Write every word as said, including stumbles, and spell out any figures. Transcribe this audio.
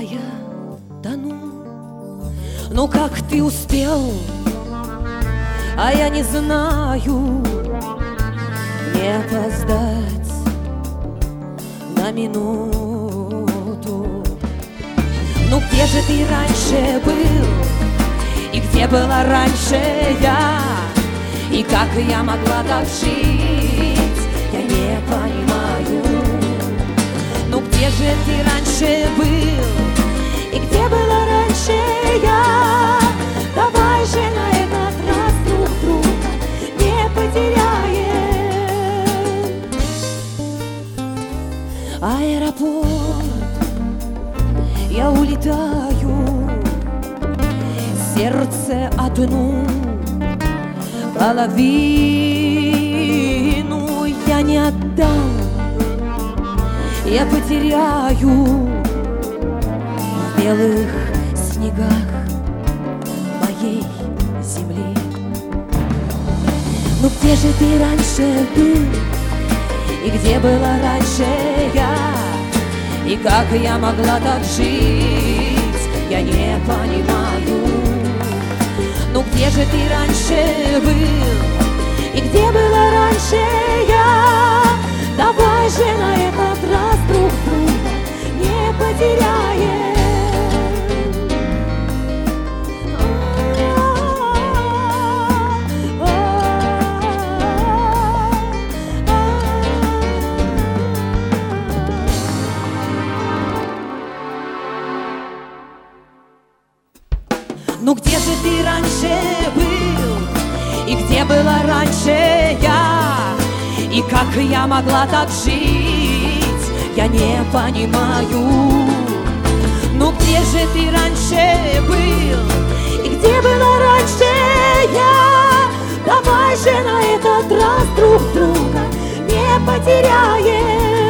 я тону. Ну как ты успел, а я не знаю, не опоздать на минуту. Ну где же ты раньше был, и где была раньше я, и как я могла так жить, я не понимаю. Ну где же ты раньше был, и где была раньше я? Давай же на этот раз друг друга не потеряем. Аэропорт, я улетаю, сердце одну половину я не отдам, я потеряю в белых снегах моей земли. Ну где же ты раньше был, и где была раньше я, и как я могла так жить, я не понимаю. Ну где же ты раньше был, и где была раньше я? Давай же на этот раз друг друга не потеряем. Ну где же ты раньше был, и где была раньше я, и как я могла так жить, я не понимаю. Ну где же ты раньше был, и где была раньше я? Давай же на этот раз друг друга не потеряем.